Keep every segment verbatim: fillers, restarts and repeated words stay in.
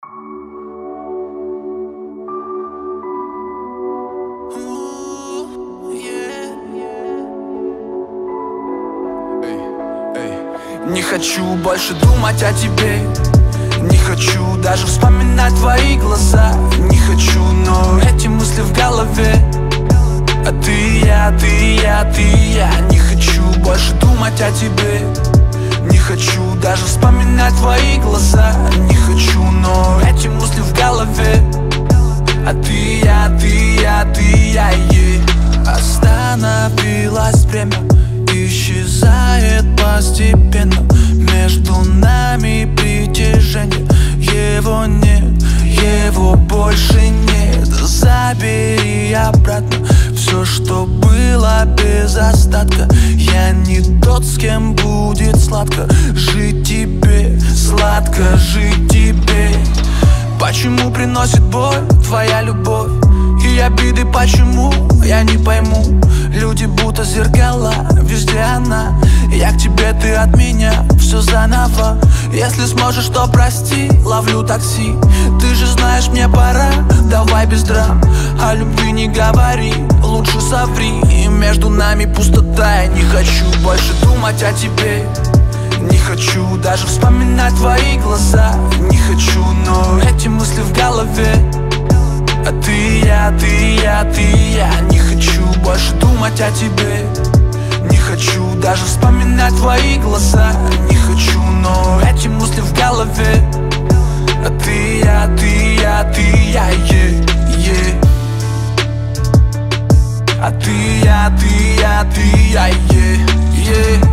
Не хочу больше думать о тебе, не хочу даже вспоминать твои глаза. Не хочу, но эти мысли в голове. А ты, я, ты, я, ты, я. Не хочу больше думать о тебе, не хочу даже вспоминать твои глаза. Не хочу, но эти мысли в голове. А ты, я, ты, я, ты, я, yeah. Остановилось время, исчезает постепенно. Между нами притяжение, его нет, его больше нет. Забери обратно все, что было без остатка. Я не тот, с кем будет сладко жить тебе, сладко жить тебе. Почему приносит боль твоя любовь и обиды, почему, я не пойму. Люди будто зеркала, везде она. Я к тебе, ты от меня, все заново. Если сможешь, то прости, ловлю такси. Ты же знаешь, мне пора, давай без драм. О любви не говори, лучше соври. И между нами пустота, я не хочу больше думать о тебе. Не хочу даже вспоминать твои глаза. Не хочу, но эти мысли в голове. А ты, я, ты, я, ты, я. Не хочу больше думать о тебе, не хочу даже вспоминать твои глаза. Не хочу, но эти мысли в голове. А ты, я, ты, я, ты, я, yeah, yeah. А ты, я, ты, я, ты, я, yeah, yeah.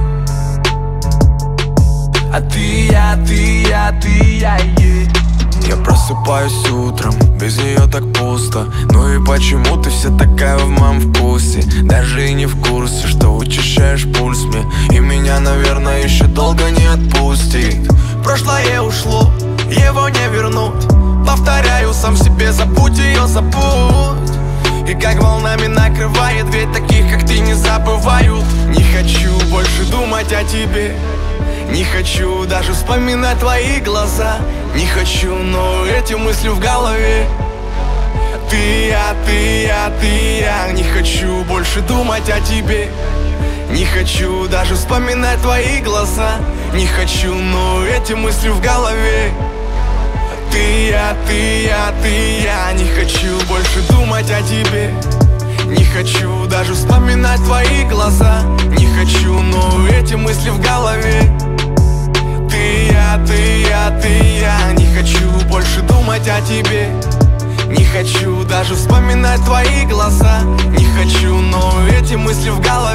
А ты, я, ты, я, ты, я, yeah. Я просыпаюсь утром, без нее так пусто. Ну и почему ты вся такая в моем вкусе? Даже и не в курсе, что учащаешь пульс мне. И меня, наверное, еще долго не отпустит. Прошлое ушло, его не вернуть. Повторяю сам себе, забудь ее, забудь. И как волнами накрывает, ведь таких, как ты, не забывают. Не хочу больше думать о тебе, не хочу даже вспоминать твои глаза. Не хочу, но эти мысли в голове. Ты, я, ты, я, ты, я. Не хочу больше думать о тебе, не хочу даже вспоминать твои глаза. Не хочу, но эти мысли в голове. Ты, я, ты, я, ты, я. Не хочу больше думать о тебе, не хочу даже вспоминать твои глаза. Не хочу, но эти мысли в голове. Ты, я, ты, я, ты, я. Не хочу больше думать о тебе, не хочу даже вспоминать твои глаза. Не хочу, но эти мысли в голове.